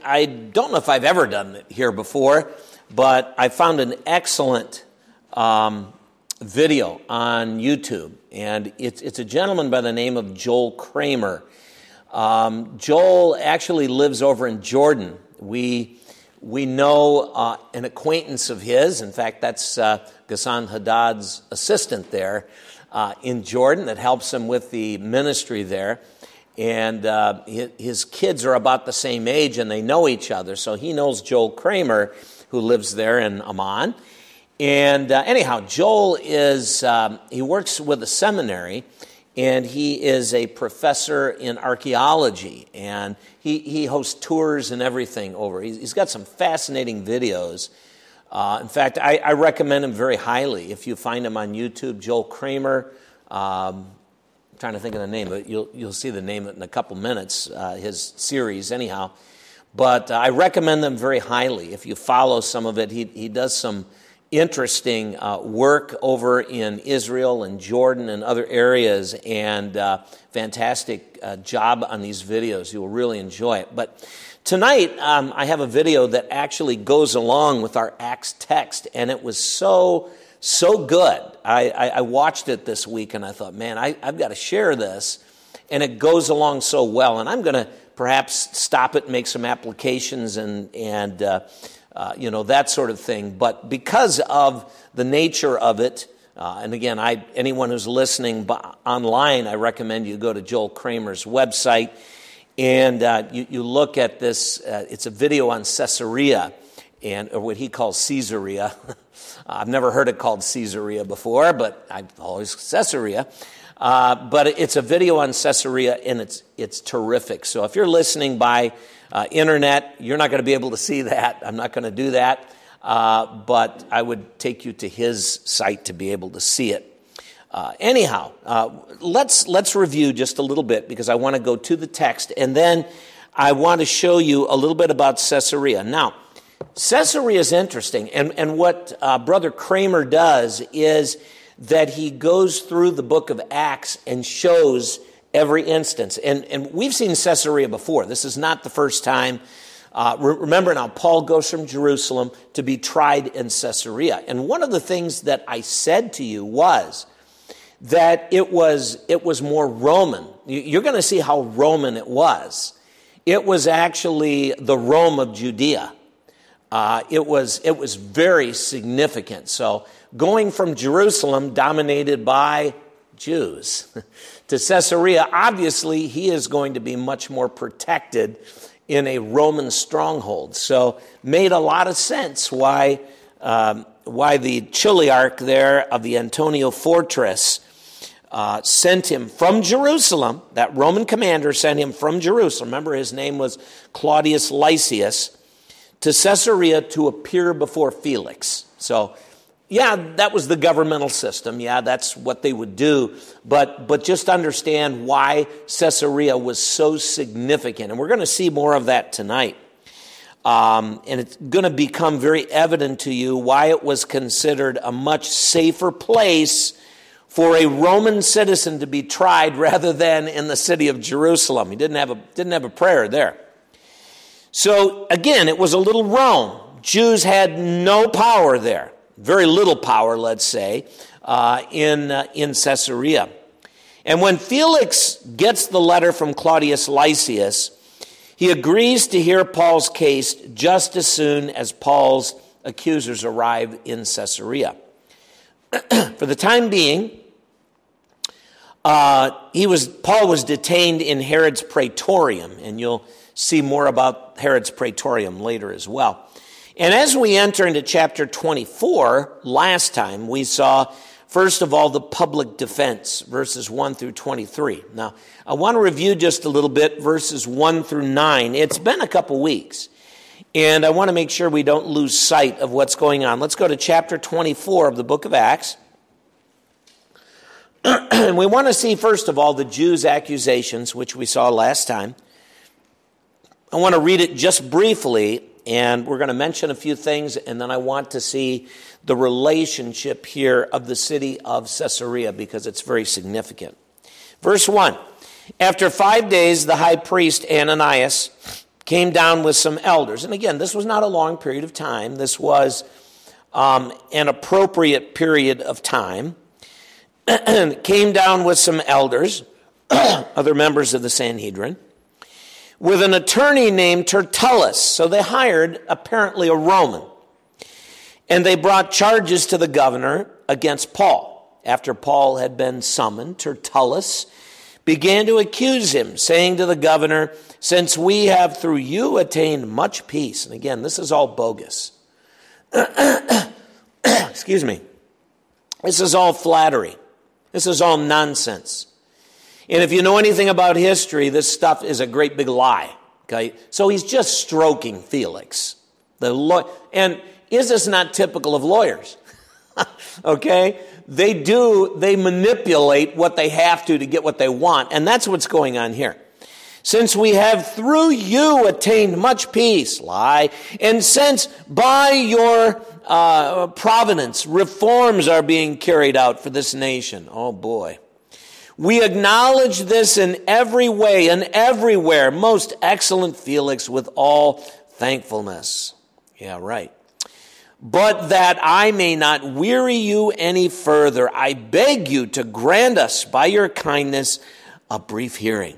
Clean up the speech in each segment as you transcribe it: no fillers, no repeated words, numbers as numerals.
I don't know if I've ever done it here before, but I found an excellent video on YouTube, and it's a gentleman by the name of Joel Kramer. Joel actually lives over in Jordan. We know an acquaintance of his. In fact, that's Ghassan Haddad's assistant there in Jordan that helps him with the ministry there. And his kids are about the same age, and they know each other. So he knows Joel Kramer, who lives there in Amman. And anyhow, Joel he works with a seminary, and he is a professor in archaeology. And he hosts tours and everything over. He's got some fascinating videos. In fact, I recommend him very highly. If you find him on YouTube, Joel Kramer. Trying to think of the name, but you'll see the name in a couple minutes, his series anyhow. But I recommend them very highly. If you follow some of it, he does some interesting work over in Israel and Jordan and other areas, and fantastic job on these videos. You will really enjoy it. But tonight, I have a video that actually goes along with our Acts text, and it was so good. I watched it this week, and I thought, man, I've got to share this, and it goes along so well. And I'm going to perhaps stop it and make some applications and that sort of thing. But because of the nature of it, and again, anyone who's listening online, I recommend you go to Joel Kramer's website, and you look at this. It's a video on Caesarea, or what he calls Caesarea. I've never heard it called Caesarea before, but I've always Caesarea. But it's a video on Caesarea, and it's terrific. So if you're listening by internet, you're not going to be able to see that. I'm not going to do that. But I would take you to his site to be able to see it. Anyhow, let's review just a little bit, because I want to go to the text, and then I want to show you a little bit about Caesarea. Now, Caesarea is interesting, and what Brother Kramer does is that he goes through the book of Acts and shows every instance. And we've seen Caesarea before. This is not the first time. Remember now, Paul goes from Jerusalem to be tried in Caesarea. And one of the things that I said to you was that it was more Roman. You're going to see how Roman it was. It was actually the Rome of Judea. It was very significant. So going from Jerusalem, dominated by Jews, to Caesarea, obviously he is going to be much more protected in a Roman stronghold. So made a lot of sense why the Chiliarch there of the Antonia fortress sent him from Jerusalem. That Roman commander sent him from Jerusalem. Remember, his name was Claudius Lysias, to Caesarea to appear before Felix. So, yeah, that was the governmental system. Yeah, that's what they would do. But just understand why Caesarea was so significant. And we're going to see more of that tonight. And it's going to become very evident to you why it was considered a much safer place for a Roman citizen to be tried rather than in the city of Jerusalem. He didn't have a prayer there. So, again, it was a little Rome. Jews had no power there. Very little power, let's say, in Caesarea. And when Felix gets the letter from Claudius Lysias, he agrees to hear Paul's case just as soon as Paul's accusers arrive in Caesarea. For the time being, Paul was detained in Herod's praetorium, and you'll see more about Herod's praetorium later as well. And as we enter into chapter 24, last time we saw, first of all, the public defense, verses 1 through 23. Now, I want to review just a little bit verses 1 through 9. It's been a couple weeks, and I want to make sure we don't lose sight of what's going on. Let's go to chapter 24 of the book of Acts. And we want to see, first of all, the Jews' accusations, which we saw last time. I want to read it just briefly, and we're going to mention a few things, and then I want to see the relationship here of the city of Caesarea, because it's very significant. Verse 1, after 5 days, the high priest Ananias came down with some elders. And again, this was not a long period of time. This was an appropriate period of time. Came down with some elders, other members of the Sanhedrin, with an attorney named Tertullus. So they hired apparently a Roman. And they brought charges to the governor against Paul. After Paul had been summoned, Tertullus began to accuse him, saying to the governor, "Since we have through you attained much peace." And again, this is all bogus. Excuse me. This is all flattery. This is all nonsense. And if you know anything about history, this stuff is a great big lie. Okay? So he's just stroking Felix. And is this not typical of lawyers? Okay? They manipulate what they have to get what they want. And that's what's going on here. Since we have through you attained much peace, lie, and since by your providence reforms are being carried out for this nation, oh boy, we acknowledge this in every way and everywhere, most excellent Felix, with all thankfulness. Yeah, right. But that I may not weary you any further, I beg you to grant us by your kindness a brief hearing.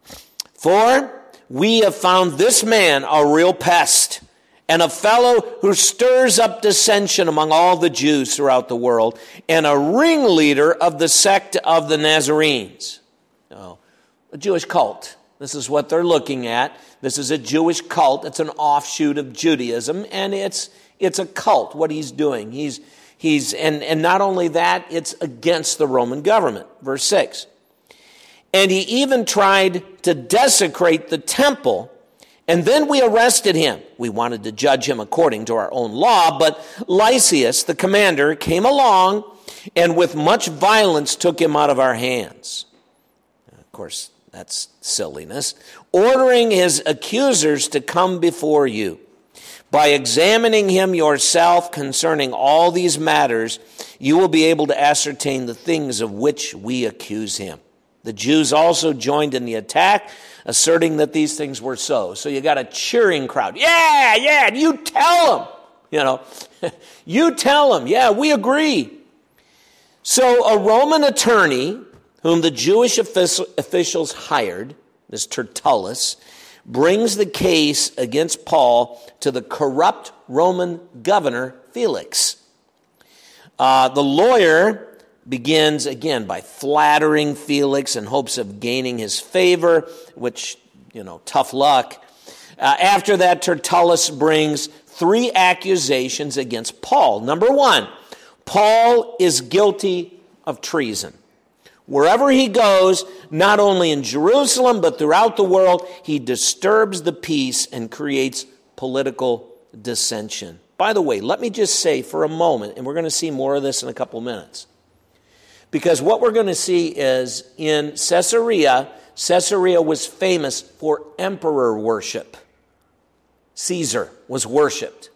For we have found this man a real pest, and a fellow who stirs up dissension among all the Jews throughout the world, and a ringleader of the sect of the Nazarenes. Oh, a Jewish cult. This is what they're looking at. This is a Jewish cult. It's an offshoot of Judaism, and it's a cult, what he's doing. And not only that, it's against the Roman government. Verse 6. And he even tried to desecrate the temple, and then we arrested him. We wanted to judge him according to our own law, but Lysias, the commander, came along and with much violence took him out of our hands. Of course, that's silliness. Ordering his accusers to come before you. By examining him yourself concerning all these matters, you will be able to ascertain the things of which we accuse him. The Jews also joined in the attack, asserting that these things were so. So you got a cheering crowd. Yeah, you tell them. You tell them. Yeah, we agree. So a Roman attorney, whom the Jewish officials hired, this Tertullus, brings the case against Paul to the corrupt Roman governor, Felix. The lawyer begins, again, by flattering Felix in hopes of gaining his favor, which, tough luck. After that, Tertullus brings 3 accusations against Paul. Number 1, Paul is guilty of treason. Wherever he goes, not only in Jerusalem, but throughout the world, he disturbs the peace and creates political dissension. By the way, let me just say for a moment, and we're going to see more of this in a couple minutes, because what we're going to see is in Caesarea was famous for emperor worship. Caesar was worshipped.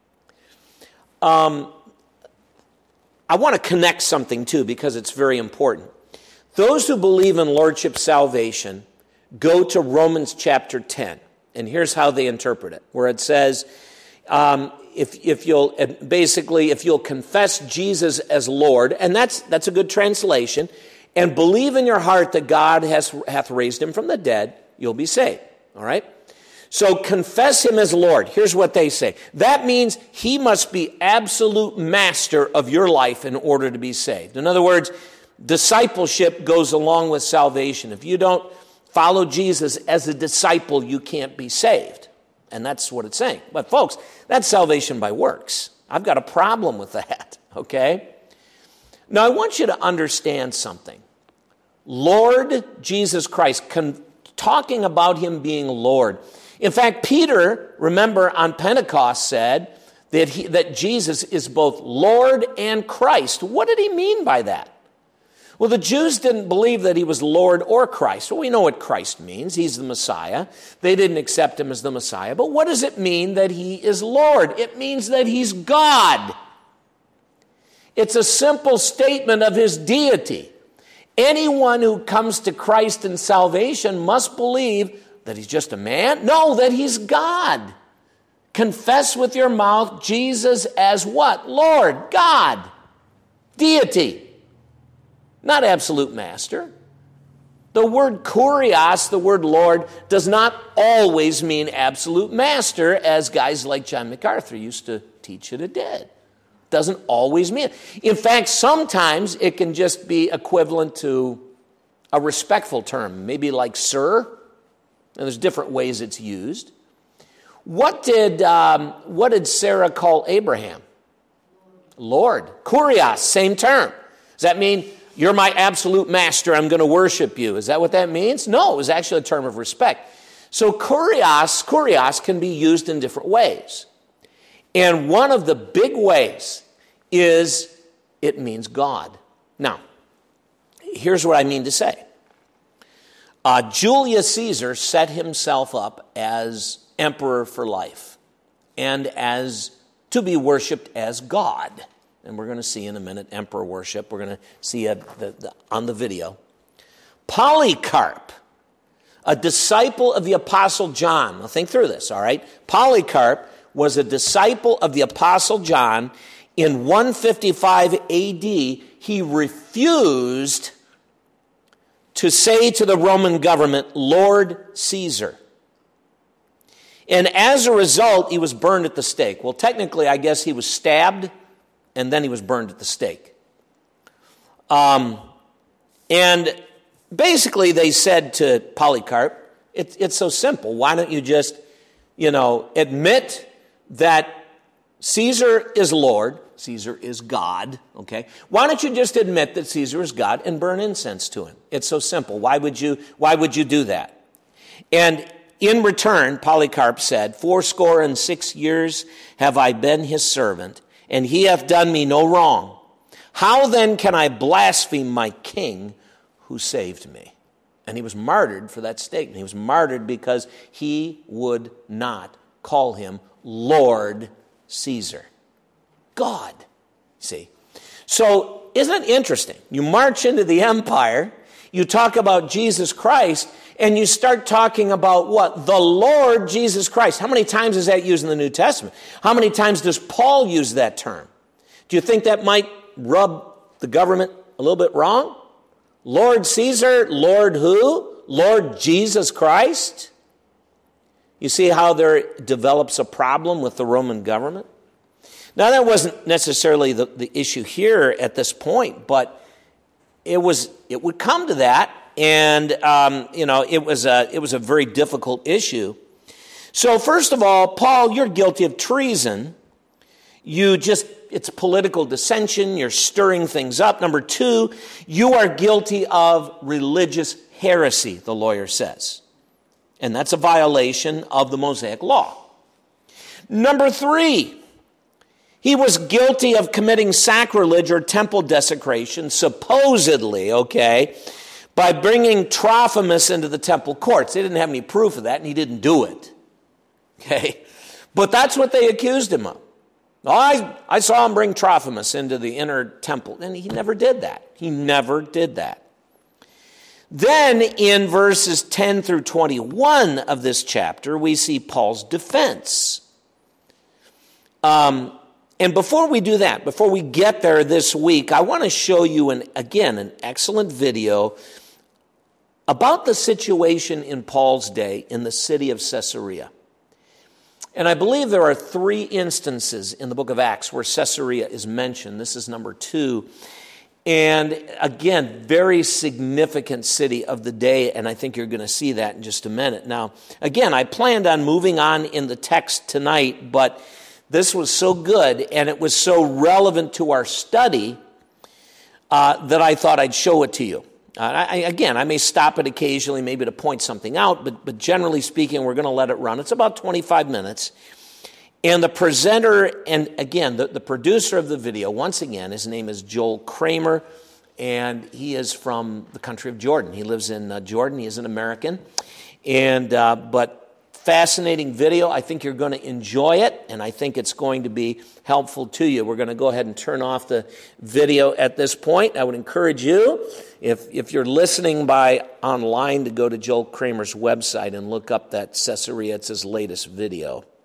I want to connect something too, because it's very important. Those who believe in lordship salvation go to Romans chapter 10, and here's how they interpret it, where it says, if you'll confess Jesus as Lord, and that's a good translation, and believe in your heart that God hath raised him from the dead, you'll be saved. All right? So confess him as Lord. Here's what they say. That means he must be absolute master of your life in order to be saved. In other words, discipleship goes along with salvation. If you don't follow Jesus as a disciple, you can't be saved. And that's what it's saying. But folks, that's salvation by works. I've got a problem with that, okay? Now, I want you to understand something. Lord Jesus Christ, talking about him being Lord. In fact, Peter, remember, on Pentecost said that Jesus is both Lord and Christ. What did he mean by that? Well, the Jews didn't believe that he was Lord or Christ. Well, we know what Christ means. He's the Messiah. They didn't accept him as the Messiah. But what does it mean that he is Lord? It means that he's God. It's a simple statement of his deity. Anyone who comes to Christ in salvation must believe That he's just a man? No, that he's God. Confess with your mouth Jesus as what? Lord, God, deity, not absolute master. The word kurios, the word Lord, does not always mean absolute master, as guys like John MacArthur used to teach it did. Doesn't always mean it. In fact, sometimes it can just be equivalent to a respectful term, maybe like sir, and there's different ways it's used. What did Sarah call Abraham? Lord. Kurios, same term. Does that mean you're my absolute master, I'm going to worship you? Is that what that means? No, it was actually a term of respect. So kurios can be used in different ways. And one of the big ways is it means God. Now, here's what I mean to say. Julius Caesar set himself up as emperor for life and as to be worshipped as God. And we're going to see in a minute emperor worship. We're going to see on the video. Polycarp, a disciple of the Apostle John. Now think through this, all right? Polycarp was a disciple of the Apostle John. In 155 AD, he refused to say to the Roman government, Lord Caesar. And as a result, he was burned at the stake. Well, technically, I guess he was stabbed, and then he was burned at the stake. And basically, they said to Polycarp, it's so simple. Why don't you just, admit that Caesar is Lord, Caesar is God, okay? Why don't you just admit that Caesar is God and burn incense to him? It's so simple. Why would you do that? And in return, Polycarp said, 66 years have I been his servant, and he hath done me no wrong. How then can I blaspheme my king who saved me? And he was martyred for that statement. He was martyred because he would not call him Lord Caesar. God, see. So isn't it interesting? You march into the empire, you talk about Jesus Christ, and you start talking about what? The Lord Jesus Christ. How many times is that used in the New Testament? How many times does Paul use that term? Do you think that might rub the government a little bit wrong? Lord Caesar, Lord who? Lord Jesus Christ? You see how there develops a problem with the Roman government? Now, that wasn't necessarily the issue here at this point, but it would come to that, and it was a very difficult issue. So, first of all, Paul, you're guilty of treason. It's political dissension. You're stirring things up. Number two, you are guilty of religious heresy, the lawyer says. And that's a violation of the Mosaic Law. Number three, he was guilty of committing sacrilege or temple desecration, supposedly, by bringing Trophimus into the temple courts. They didn't have any proof of that, and he didn't do it. But that's what they accused him of. I saw him bring Trophimus into the inner temple, and he never did that. He never did that. Then in verses 10 through 21 of this chapter, we see Paul's defense. And before we do that, before we get there this week, I want to show you, an excellent video about the situation in Paul's day in the city of Caesarea. And I believe there are 3 instances in the book of Acts where Caesarea is mentioned. This is number 2. And again, very significant city of the day, and I think you're going to see that in just a minute. Now, again, I planned on moving on in the text tonight, but this was so good and it was so relevant to our study that I thought I'd show it to you. I may stop it occasionally, maybe to point something out, but generally speaking, we're going to let it run. It's about 25 minutes. And the presenter, and again, the producer of the video, once again, his name is Joel Kramer, and he is from the country of Jordan. He lives in Jordan. He is an American. But fascinating video. I think you're going to enjoy it, and I think it's going to be helpful to you. We're going to go ahead and turn off the video at this point. I would encourage you, if you're listening by online, to go to Joel Kramer's website and look up that Caesarea. It's his latest video.